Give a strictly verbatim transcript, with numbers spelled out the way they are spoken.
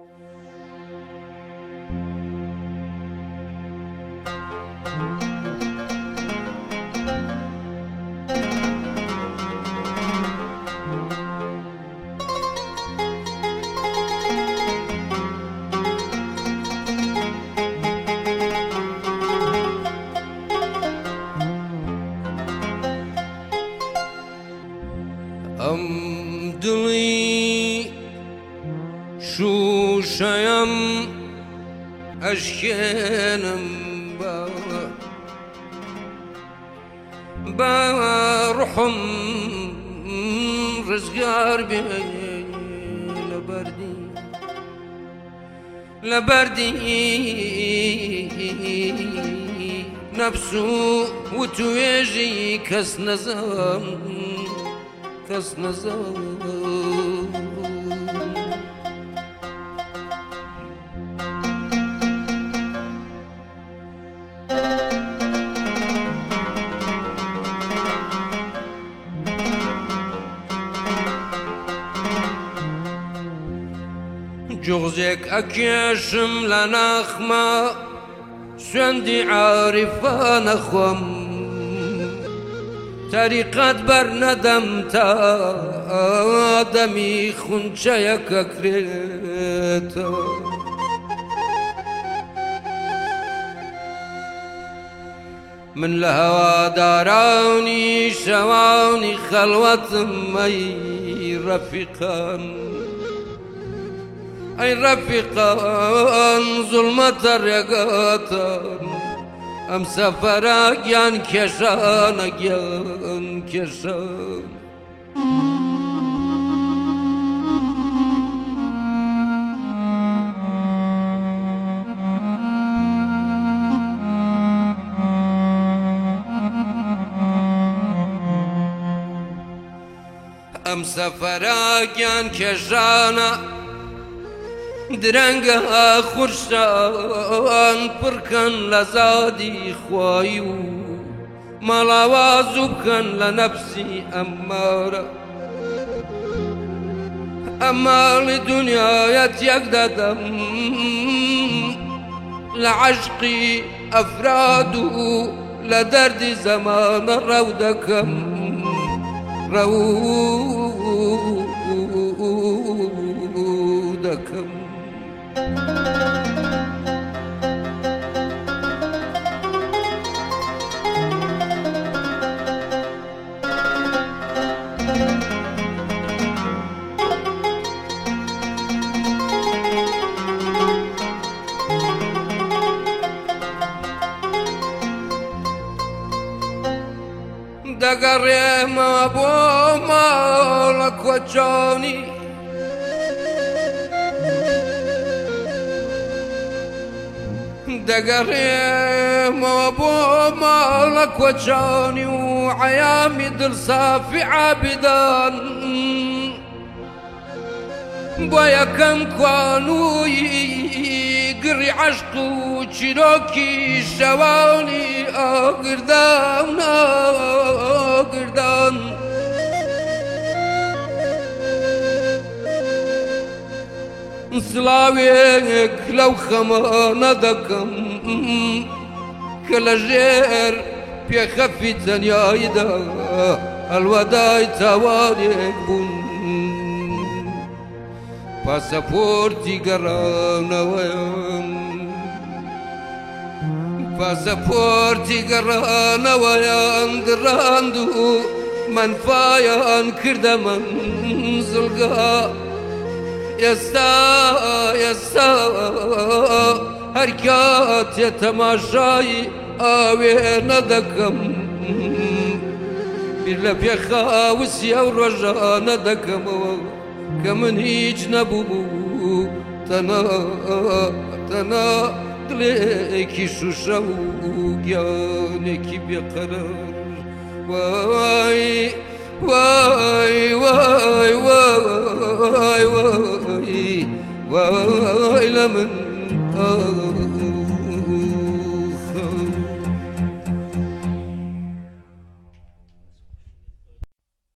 ئەم دڵی شوشەیەم ئەشکێنم بە ڕوحم ڕزگار بێ لە بەردی لە بەردی نەفس و وتوێژی کەس نەزان کەس نەزان جوزێک ئەکێشم لە ناخمە سوێندی عارفانە خۆم تەریقەت بەرنەدەم تا دەمی خونچەیەکە کرێتەوە من لە هەوادارانی شەوانی خەڵوەتم ئەی ڕەفیقان ئەی ڕەفیقان زوڵمەتە ڕێگاتان ئەم سەفەرە گیان کێشانە گیان کێشان ئەم سەفەرە گیان کێشانە درەنگە خورشان پڕکەن لە زادی خوای و مەڵاوازوو بکەن لە نەفسی ئەممارە ئەماڵی دنیایەت یەک دەدەم لە عەشقی ئەفراد و لە دەردی زەمانە ڕەو دەکەم ڕەو دەکەم دەگەڕێمە بۆ ماڵە کۆچانی دەگەڕێمەوە بۆ ماڵە کۆچانی و عەیامی دڵسافی عابدان بۆ یەکەم کوانووی گڕی عەشق و چیرۆکی شەوانی ئاگردان ئاگردان سڵاوێک لەو خەمانە دەکەم کە لە ژێر پێخەفی تەنیاییدا هەڵوەدای تاوانێک بوون پاسەپۆرتی گەڕانەوەیان پاسەپۆرتی گەڕانەوەیان گڕاند و منفایان کردە مەنزڵگا ئێستا ئێستا هەر کاتێ تەماشای ئاوێنە دەکەم بیر لە پێخاوسی ئەو ڕۆژانە دەکەمەوە کە من هیچ نەبوو تەنها تەنها دڵێکی شوشە و گیانێکی بێقەرار وای وای وای وای وای وای لە من